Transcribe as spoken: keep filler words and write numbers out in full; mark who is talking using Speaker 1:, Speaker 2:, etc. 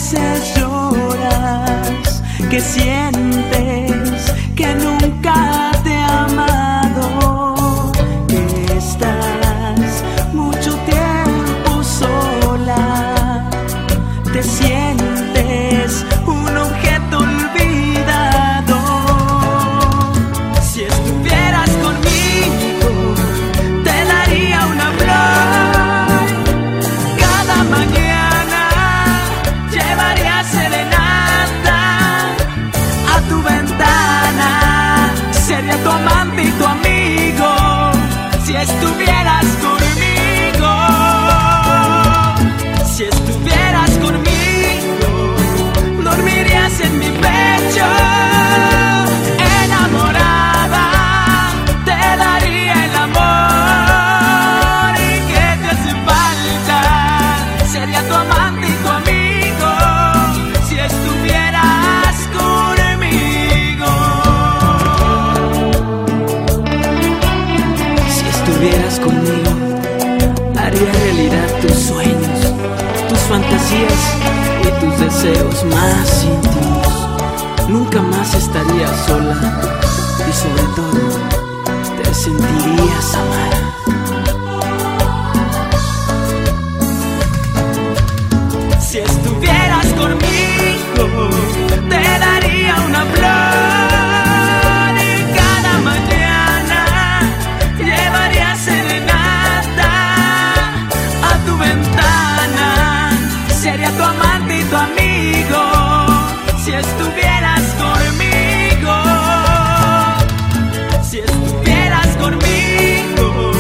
Speaker 1: veces lloras, que sientes que nunca te he amado, que estás mucho tiempo sola, te sientes un objeto olvidado. Si estuvieras conmigo, te daría una flor cada mañana, llevaría serenata a tu ventana, sería tu amante y tu amigo. Si estuvieras conmigo, si estuvieras conmigo, dormirías en mi pecho, enamorada, te daría el amor que te hace falta, sería tu amante y tu amigo, si estuvieras conmigo. Si estuvieras conmigo, haría realidad tus sueños, tus fantasías y tus deseos más íntimos. Nunca más estarías sola y sobre todo te sentirías amada. Si estuvieras conmigo, te daría una flor cada mañana, llevaría serenata a tu ventana, sería tu amante y tu amigo. Si estuvieras conmigo, si estuvieras conmigo,